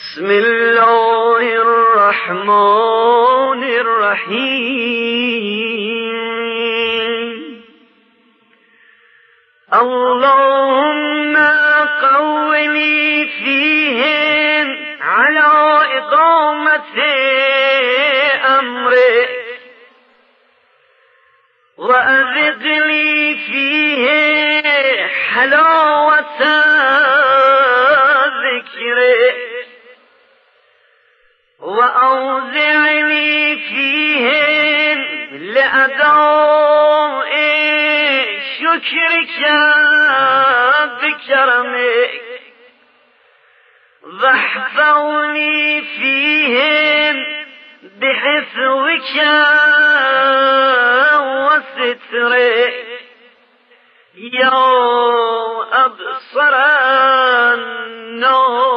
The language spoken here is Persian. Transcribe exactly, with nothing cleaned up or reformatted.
بسم الله الرحمن الرحيم اللهم قوّني فيهن على إقامة أمرك وأذق لي فيه حلاوة ذكرك وأوزعني فيهن لأداء شكرك بكرمك واحفظني فيهن بحفظك وسترك يا أبصر الناس